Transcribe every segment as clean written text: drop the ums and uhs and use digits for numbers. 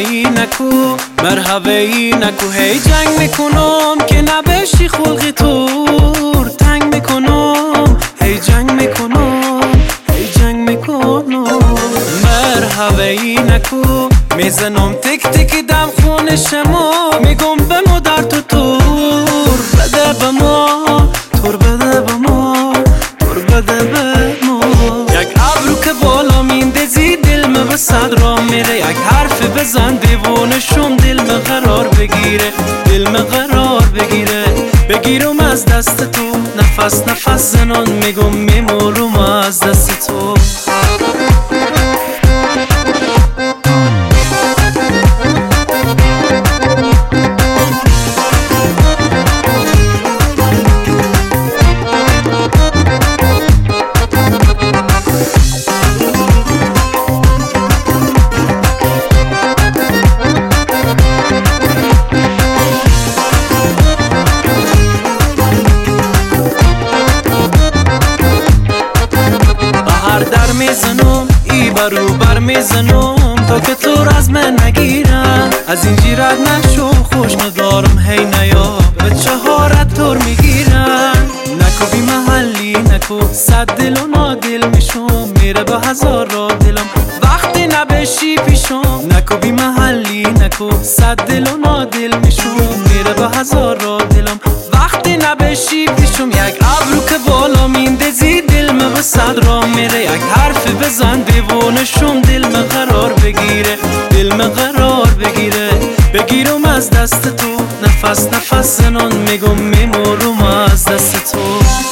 مرحبایی نکو مرحبایی نکو هی جنگ میکنم که نبشی خلقی تور تنگ میکنم هی جنگ میکنم هی جنگ میکنم مرحبایی نکو میزنم تک تک دم خون شما میگم بمو در تو تور بده به ما تور بده به ما تور بده به ما یک ابرو که بالا میندازی دل من به صد را میره یک حرف بزن دیوانه شم دل من قرار بگیره دل من قرار بگیره بگیرم از دست تو نفس نفس زنان میگم میمورم از دست تو در میزنم ای برو بر میزنم تا که تو از من نگیرم از این جیرت نشو خوش ندارم هی نیا به چهارت تور میگیرم نکو بی محلی نکو صد دل و نادل میشم میره به هزار را دلم وقتی نبشی پیشم نکو بی محلی نکو صد دل و نادل میشم میره به هزار را دلم وقتی نبشی پیشم یک ابرو که بالا میندازی دل من به صد را میره یک حرف بزن دیوانه شم دل من قرار بگیره دل من قرار بگیره بگیرم از دست تو نفس نفس زنان میگم میمورم از دست تو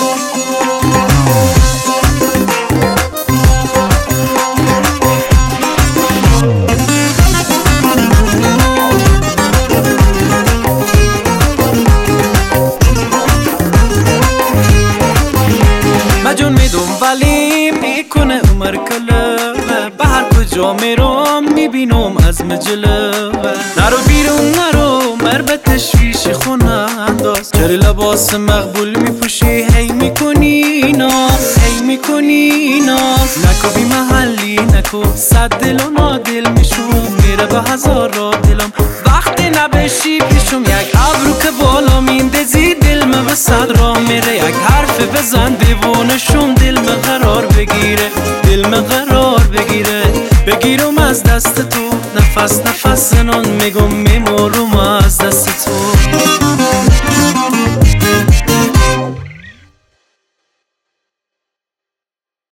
مجون میدم ولی میکنه عمر کله به هر کجا میرم میبینم از مجله نرو بیرون نرو مر به تشویش خونه انداز چرا لباس مقبول میپوشی هی میکنی ناز هی میکنی ناز نکو بی محلی نکو صد دل و نادل میشم میره به هزار را دلم وقتی نبشی پیشم یک ابرو که بالا میندازی دل من به صد را میره یک حرف بزن دیوانه شم دل من قرار بگیره دل من قرار بگیره بگیرم از دست تو نفس نفس زنان میگم میمورم از دست تو